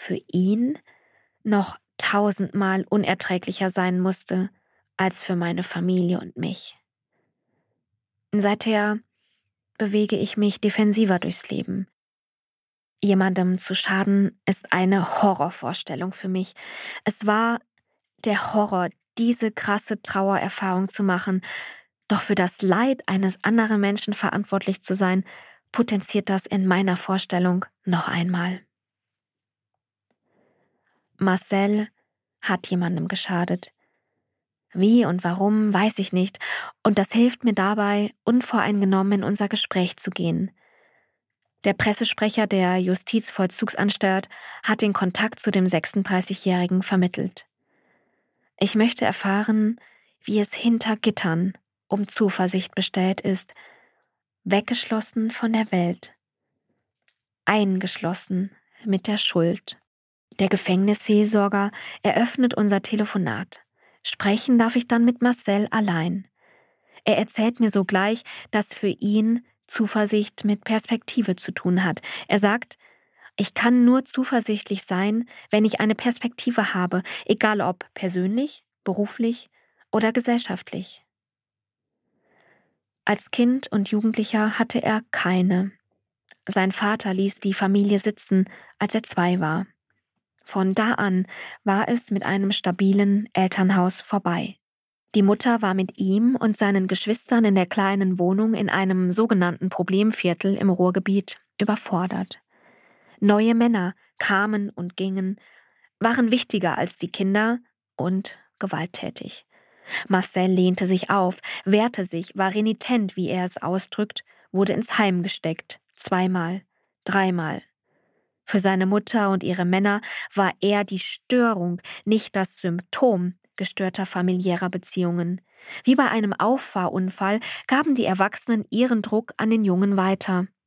für ihn noch 1000-mal unerträglicher sein musste als für meine Familie und mich. Seither bewege ich mich defensiver durchs Leben. Jemandem zu schaden ist eine Horrorvorstellung für mich. Es war der Horror, diese krasse Trauererfahrung zu machen, doch für das Leid eines anderen Menschen verantwortlich zu sein, potenziert das in meiner Vorstellung noch einmal. Marcel hat jemandem geschadet. Wie und warum, weiß ich nicht, und das hilft mir dabei, unvoreingenommen in unser Gespräch zu gehen. Der Pressesprecher der Justizvollzugsanstalt hat den Kontakt zu dem 36-Jährigen vermittelt. Ich möchte erfahren, wie es hinter Gittern um Zuversicht bestellt ist, weggeschlossen von der Welt, eingeschlossen mit der Schuld. Der Gefängnisseelsorger eröffnet unser Telefonat. Sprechen darf ich dann mit Marcel allein. Er erzählt mir sogleich, dass für ihn Zuversicht mit Perspektive zu tun hat. Er sagt, ich kann nur zuversichtlich sein, wenn ich eine Perspektive habe, egal ob persönlich, beruflich oder gesellschaftlich. Als Kind und Jugendlicher hatte er keine. Sein Vater ließ die Familie sitzen, als er 2 war. Von da an war es mit einem stabilen Elternhaus vorbei. Die Mutter war mit ihm und seinen Geschwistern in der kleinen Wohnung in einem sogenannten Problemviertel im Ruhrgebiet überfordert. Neue Männer kamen und gingen, waren wichtiger als die Kinder und gewalttätig. Marcel lehnte sich auf, wehrte sich, war renitent, wie er es ausdrückt, wurde ins Heim gesteckt, 2-mal, 3-mal. Für seine Mutter und ihre Männer war er die Störung, nicht das Symptom gestörter familiärer Beziehungen. Wie bei einem Auffahrunfall gaben die Erwachsenen ihren Druck an den Jungen weiter.